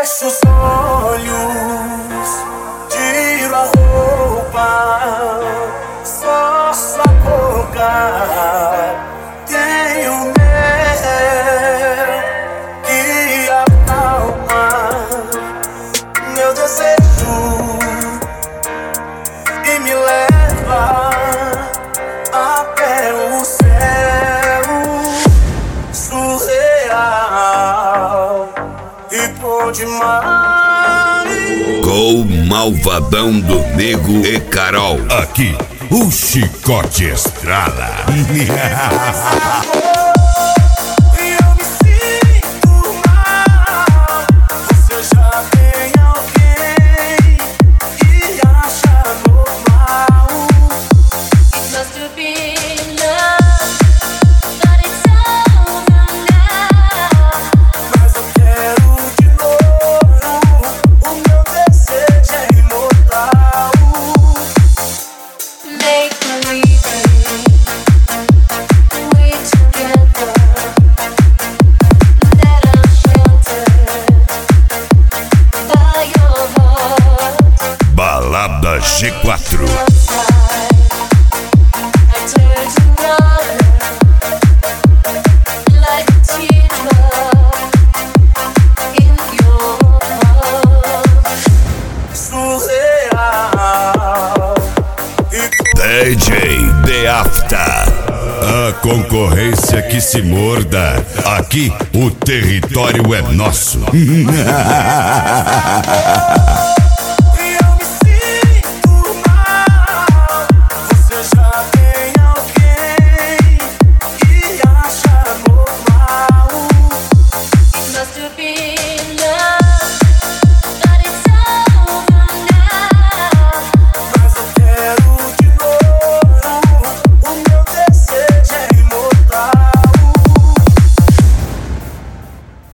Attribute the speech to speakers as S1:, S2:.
S1: fecho os olhos, tiro a roupa, só sua boca tem o mel que acalma meu desejo e me leva até o céu surreal e bom demais.
S2: Com Malvadão do Nego e Carol.
S3: Aqui, o chicote estrala. Balada G4. DJ The After. A concorrência que se morda. Aqui o território é nosso.